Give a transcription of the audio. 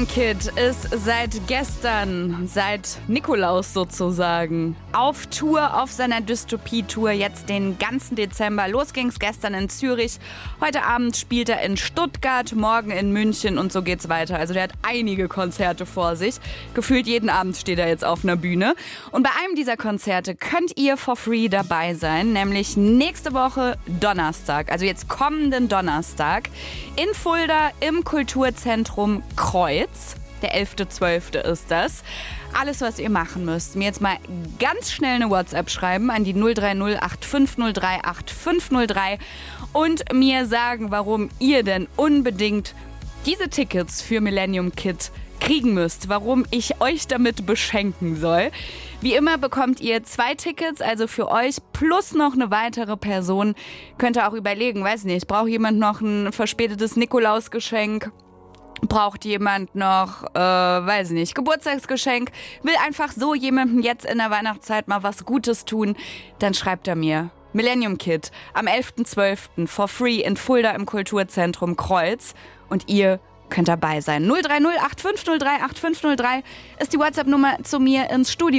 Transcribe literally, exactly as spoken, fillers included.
Millennium Kid ist seit gestern, seit Nikolaus sozusagen, auf Tour, auf seiner Dystopie-Tour, jetzt den ganzen Dezember. Los ging's gestern in Zürich, heute Abend spielt er in Stuttgart, morgen in München und so geht's weiter. Also der hat einige Konzerte vor sich. Gefühlt jeden Abend steht er jetzt auf einer Bühne. Und bei einem dieser Konzerte könnt ihr for free dabei sein, nämlich nächste Woche Donnerstag, also jetzt kommenden Donnerstag, in Fulda im Kulturzentrum Kreuz. Der elfter zwölfte ist das. Alles, was ihr machen müsst, mir jetzt mal ganz schnell eine WhatsApp schreiben an die null drei null acht fünf null drei acht fünf null drei und mir sagen, warum ihr denn unbedingt diese Tickets für Millennium Kid kriegen müsst, warum ich euch damit beschenken soll. Wie immer bekommt ihr zwei Tickets, also für euch plus noch eine weitere Person. Könnt ihr auch überlegen, weiß nicht, braucht jemand noch ein verspätetes Nikolausgeschenk? Braucht jemand noch, äh, weiß nicht, Geburtstagsgeschenk? Will einfach so jemandem jetzt in der Weihnachtszeit mal was Gutes tun? Dann schreibt er mir. Millennium Kid am elfter zwölfter for free in Fulda im Kulturzentrum Kreuz. Und ihr könnt dabei sein. null drei null acht fünf null drei acht fünf null drei ist die WhatsApp-Nummer zu mir ins Studio.